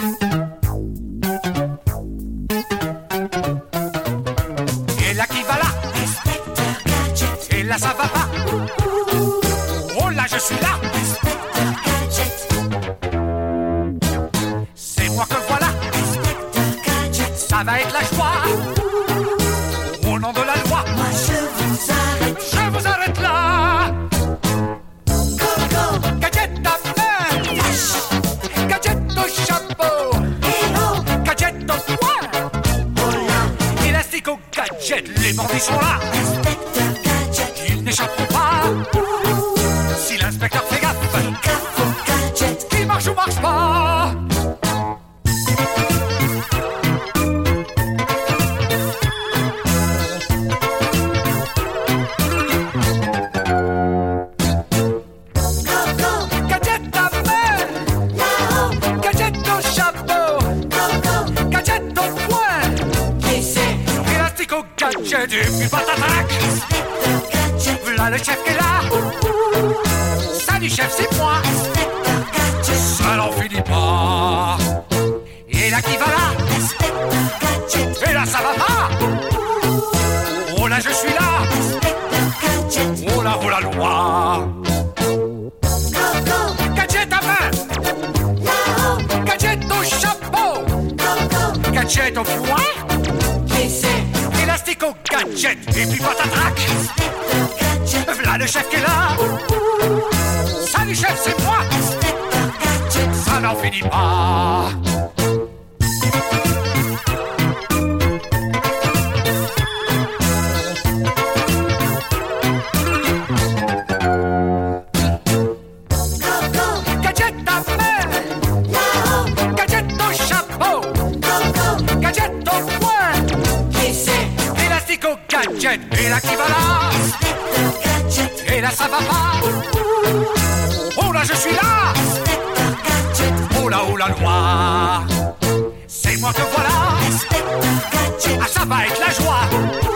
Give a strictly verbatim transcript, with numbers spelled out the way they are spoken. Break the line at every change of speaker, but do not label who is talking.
Et là qui va là,
Inspecteur Gadget.
et là ça va pas. Oh là je suis là,
Inspecteur Gadget.
c'est moi que voilà.
Inspecteur Gadget.
Ça va être la joie. Au nom de la loi,
Moi je vous arrête.
je vous arrête là.
Coco.
Gadget à main,
Flash.
gadget au chapeau,
Hello.
gadget au poing,
Oh là.
élastique au gadget. Les bandits sont là,
Inspecteur Gadget.
ils n'échapperont pas. Si l'inspecteur fait gaffe,
Gaffe au gadget.
il marche ou marche pas.
Coco.
Gadget à main,
Là-haut.
gadget au chapeau,
Coco.
gadget au poing,
Qui c'est?
élastique au gadget. Et puis patatac,
Inspecteur Gadget.
voilà le chef qui est là. Salut chef, c'est moi.
Inspecteur Gadget.
Ça n'en finit pas. Et là qui va là,
Inspecteur Gadget.
et là ça va pas. Oh là je suis là,
Inspecteur Gadget.
oh là oh la loi.
Coco.
Gadget à main,
Là-haut.
gadget au chapeau,
Coco.
gadget au poing,
Qui c'est?
élastique au gadget. Et puis patatrac,
Inspecteur Gadget.
voilà le chef qui est là. Salut chef, c'est moi.
Inspecteur Gadget.
Ça n'en finit pas.
Coco.
Gadget à main,
Là-haut.
gadget au chapeau,
Coco.
gadget au poing,
Qui c'est?
élastique au gadget. Et là qui va là,
Inspecteur Gadget.
et là ça va pas. Oh là je suis là,
Inspecteur Gadget.
oh là oh la loi. C'est moi que voilà,
Inspecteur Gadget.
ah ça va être la joie.